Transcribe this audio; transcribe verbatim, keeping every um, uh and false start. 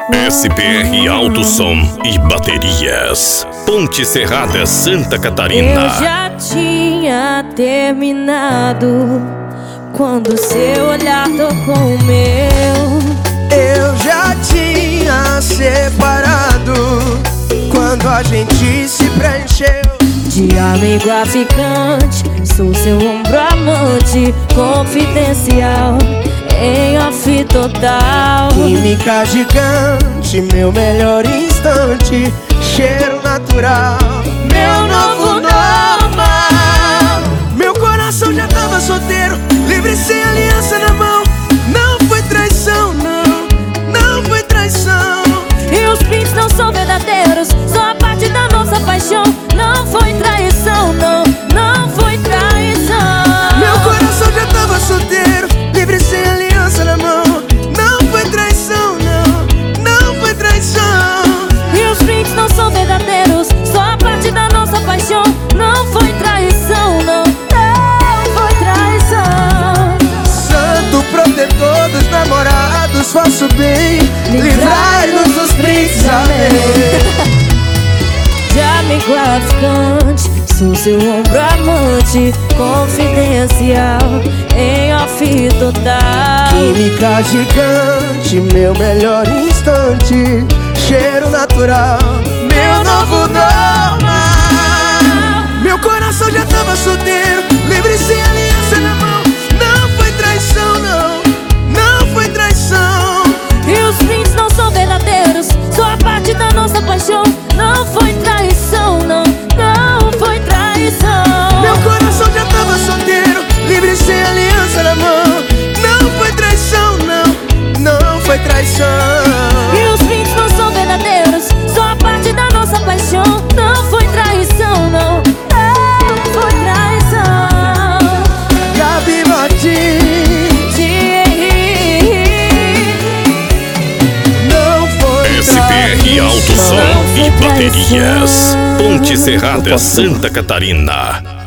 S P R Alto Som e Baterias, Ponte Serrada, Santa Catarina. Eu já tinha terminado quando seu olhar tocou o meu. Eu já tinha separado quando a gente se preencheu. De amigo a ficante, sou seu ombro amante, confidencial, em off total. Química gigante, meu melhor instante, cheiro natural, meu novo normal. Meu coração já tava solteiro, livre sem aliança na mão. Não foi traição, não, não foi traição. E os prints não são verdadeiros, só a parte da nossa paixão. Não foi traição, não, não foi traição. Meu coração já tava solteiro, livre sem aliança na mão. Não foi traição, não, não foi traição. E os prints não são verdadeiros, só a parte da nossa paixão. Não foi traição, não, não foi traição. Santo protetor dos namorados, faço bem, livrai-nos dos prints, amém. De amigo a ficante, sou seu ombro amante, confidencial, em off total. Química gigante, meu melhor instante, cheiro natural, meu novo normal. Meu coração já tava solteiro, livre sem aliança na mão. Não foi traição, não, não foi traição. E os prints não são verdadeiros, só a parte da nossa paixão. Não foi traição, não, não foi traição. Meu coração já tava solteiro, livre sem aliança na mão. Não foi traição, não, não foi traição. E os prints não são verdadeiros, só a parte da nossa paixão. Não foi traição, não, não foi traição. Gabi Martins, não foi S P R Alto Som e Baterias, Ponte Serrada, Santa Catarina.